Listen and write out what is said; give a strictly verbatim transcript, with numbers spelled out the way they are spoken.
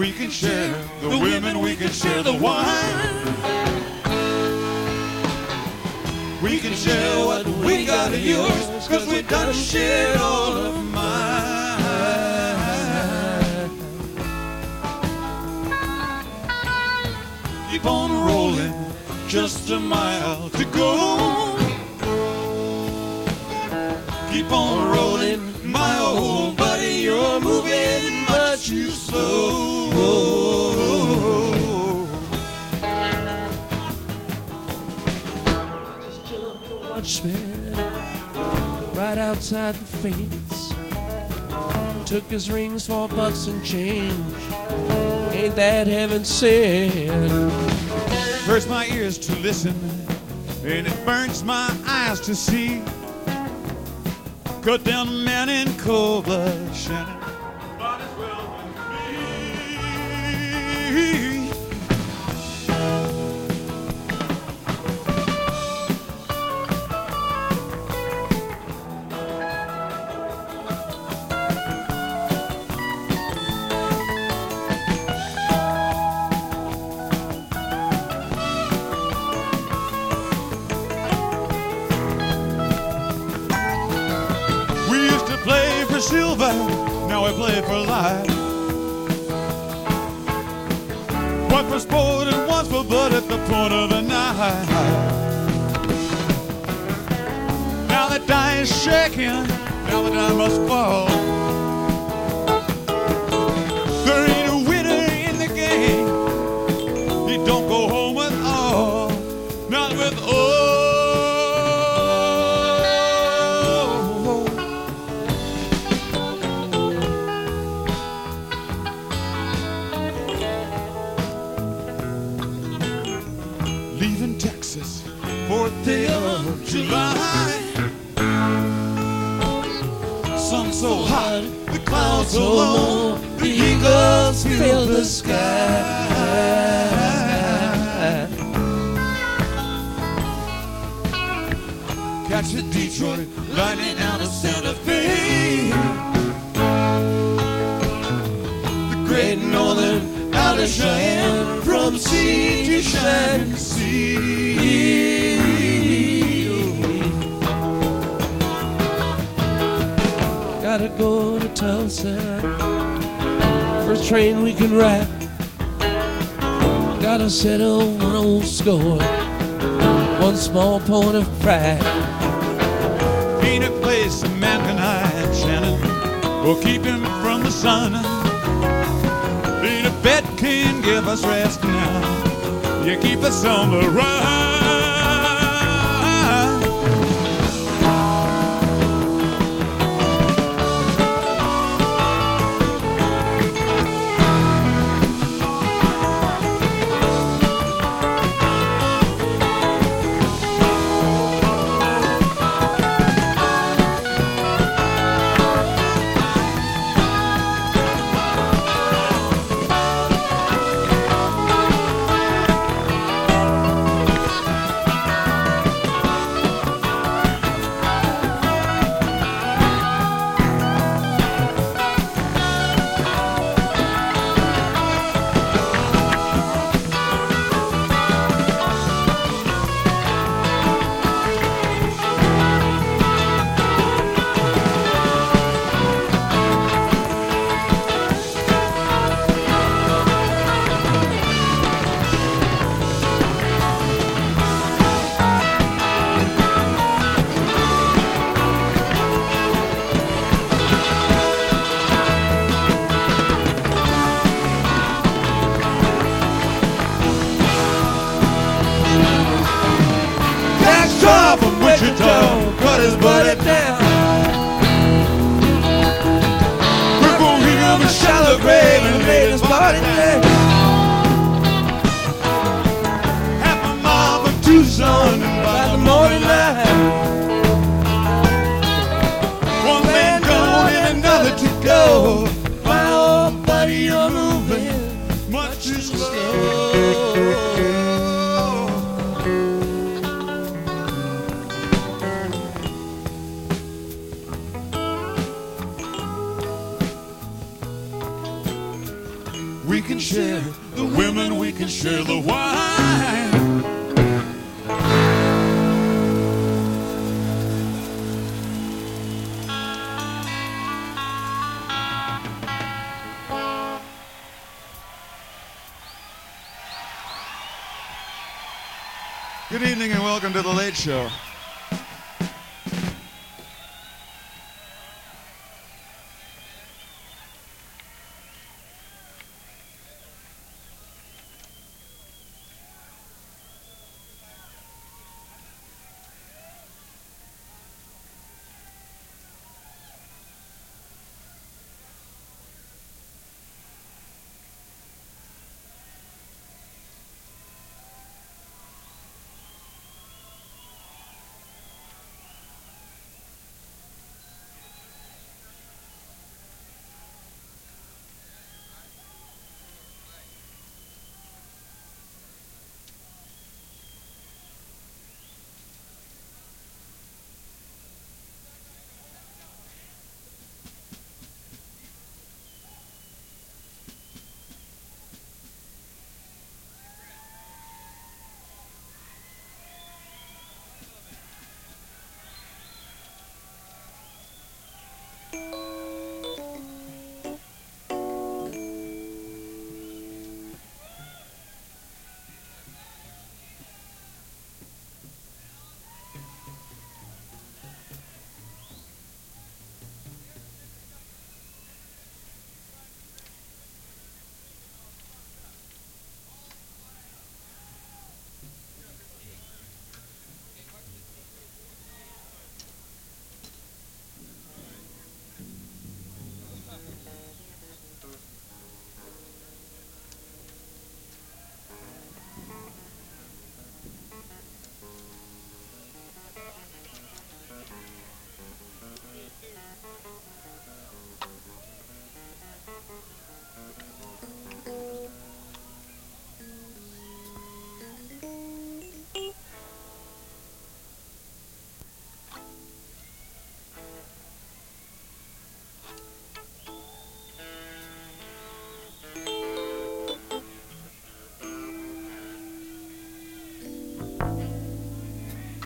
we can share the women, we can share the wine. We can share what we got of yours, cause we done shared all of mine. Keep on rolling, just a mile to go. Keep on rolling, my old buddy, you're moving much too slow. Just jumped the watchman right outside the fence. Took his rings for bucks and change. Ain't that heaven sent? Hurts my ears to listen, and it burns my eyes to see. Cut down a man in cold blood, Shannon. Might as well be me. Silver, now we play for life. One for sport and one for blood at the point of the knife. Now the die is shaking, now the die must fall. There ain't a winner in the game. You don't go home with all, not with all. fourth day of July. Sun so hot, the clouds so low, the eagles fill the sky. Catch the Detroit lightning out of Santa Fe. The great northern out of Cheyenne, from sea to shining sea. Gotta go to Tulsa, first train we can ride. Gotta settle one old score, one small point of pride. Ain't a place a man can hide, Shannon, or keep him from the sun. Ain't a bed can give us rest now, you keep us on the run. Cut his buddy down. Crippled him a shallow grave and laid his body down. Half a mile from Tucson, and by the morning light, one man gone and another to go. My old buddy, you're moving much too slow. We can hear the whine. Good evening and welcome to The Late Show.